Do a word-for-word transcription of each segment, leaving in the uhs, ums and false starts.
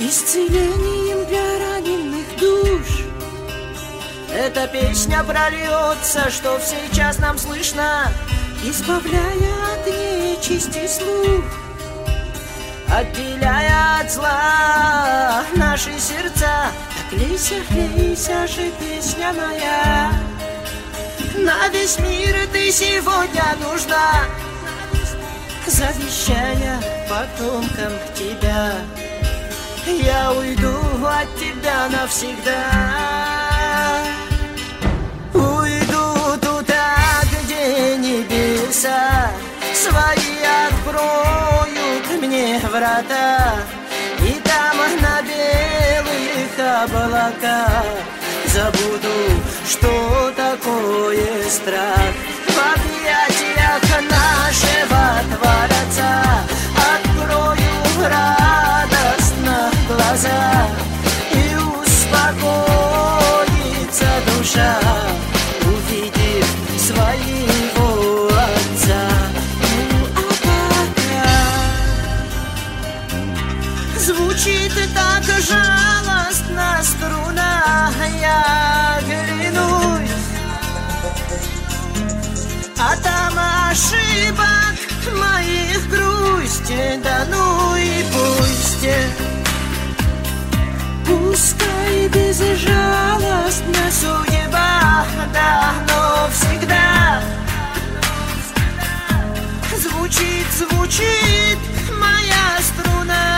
исцелением для раненых душ. Эта песня прольется, что сейчас нам слышно, избавляя от нечисти слух, отделяя от зла наши сердца. Так лейся, лейся же, песня моя, на весь мир ты сегодня нужна, завещая потомкам тебя. Я уйду от тебя навсегда. Уйду туда, где небеса свои откроют мне врата, и там на белых облаках забуду, что такое страх. В объятиях нашего Творца открою радостно глаза, и успокоится душа, увидев своего Отца. Ну а пока звучит так жалостно струна, я оглянусь, а там ошибок моих грусть, да ну и пусть. Пускай безжалостна судьба, да, но всегда звучит, звучит моя струна.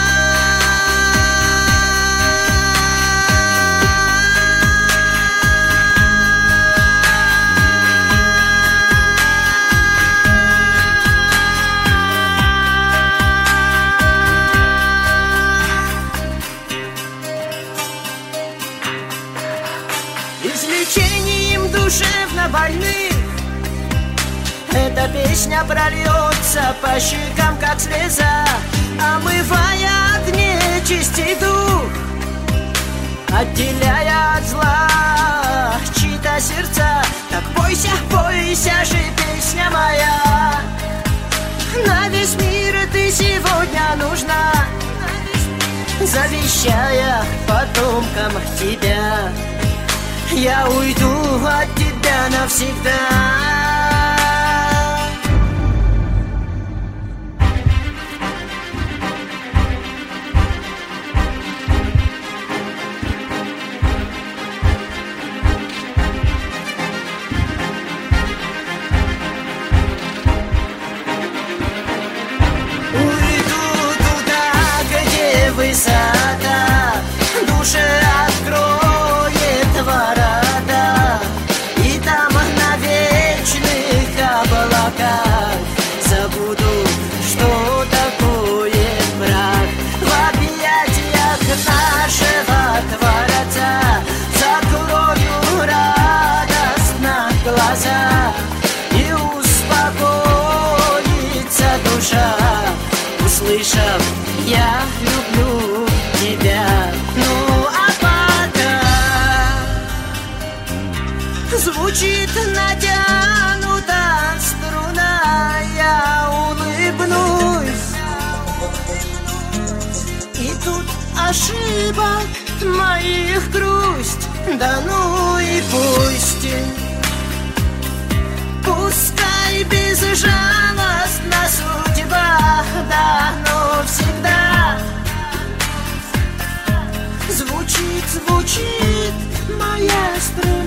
Излечением душевно больных эта песня прольется по щекам, как слеза, омывая от нечисти дух, отделяя от зла чьи-то сердца. Так бойся, бойся же, песня моя, на весь мир ты сегодня нужна, завещая потомкам тебя. Я уйду от тебя навсегда. Уйду туда, где высота душе откроет ворота, и там на вечных облаках забуду, что такое брак. В объятиях нашего Творца закрою радостно глаза, и успокоится душа, услышав: я люблю тебя. Ну а пока звучит натянута струна, я улыбнусь, и тут ошибок моих грусть, да ну и пусть. Пускай безжалостна судьба, да, но всегда звучит, звучит моя струна.